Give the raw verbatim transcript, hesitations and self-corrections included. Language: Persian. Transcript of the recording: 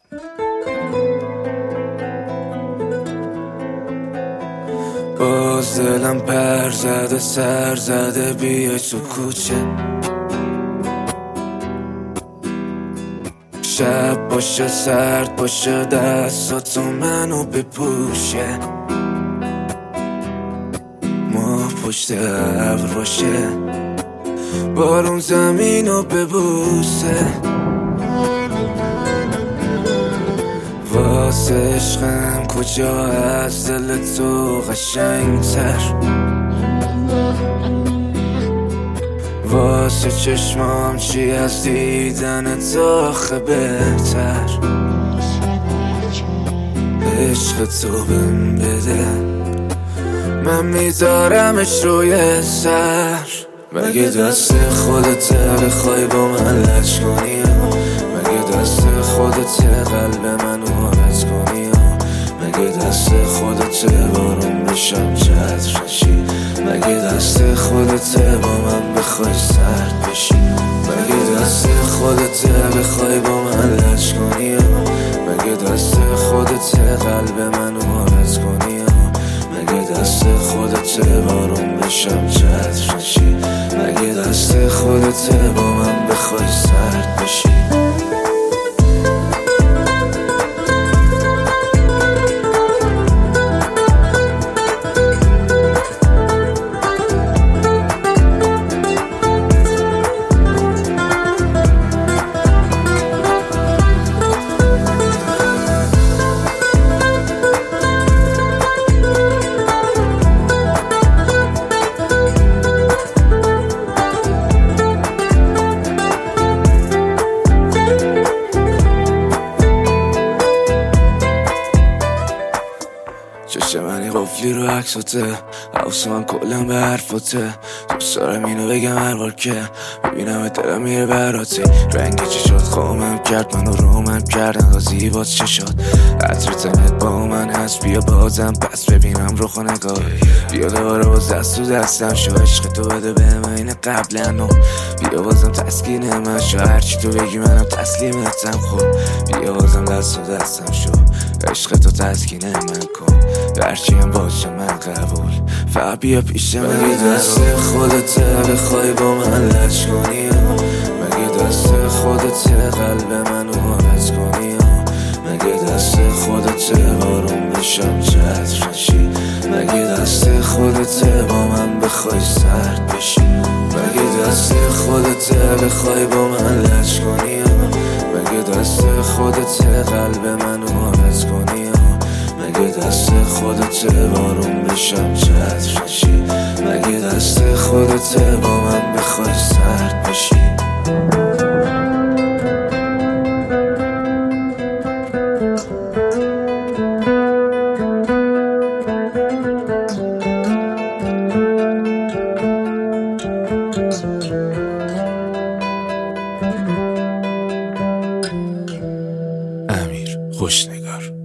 باز دلم پر زده سر زده بیای تو کوچه، شب باشه سرد باشه دستاتو منو بپوشه، ماه پشت ابر باشه بارون زمینو ببوسه، واسه عشقم کجا از دل تو قشنگتر، واسه چشمام چی از دیدن تو آخه بهتر، عشق تو بهم بده من میذارمش روی سر، مگه دست خودت بخوای با من لج کنی، مگه دست خودت قلب منو حالت کنی، مگه دست خودت بارون بشم چتر نشی، مگه دست خودت با من بخوای سرد بشی، مگه دست خودت بخوای با من لج کنی، مگه دست خودت قلب منو حالت کنی، مگه دست خودت بارون بشم چتر نشی، مگه دست خودت با من بخوای سرد بشی. چشم منی قفلی رو عکساته، حواس من کلم به حرفاته، دوست دارم اینو بگم هر بار که ببینم دلم میره براته، رنگ چشات خوامم کرد منو رومم کرد انقدر زیبات چشات، عطر تنت با من هست بیا بازم پس ببینم رو خونه نگاه، بیا دوباره باز دست تو دستم شو، عشق تو بده بهم این قبلا، بیا بازم تسکین من شو، هرچی تو بگی منم تسلیمتم، خب بیا بازم دست تو دستم شو، عشق تو تسکین من کن، هرچی هم باشه من قبول، فقط بیا پیش من، مگه دست خودت بخوای با من لج کنی، مگه دست خودت قلب منو حالت کنی، مگه دست خودت بارون بشم چتر نشی، مگه دست خودت با من بخوای سرد بشی، مگه دست خودت بخوای با من لج کنی، مگه دست خودت قلب منو حالت کنی، مگه دست خودت بارون بشم چتر نشی، مگه دست خودت با من بخوای سرد بشی. امیر خوشنگار.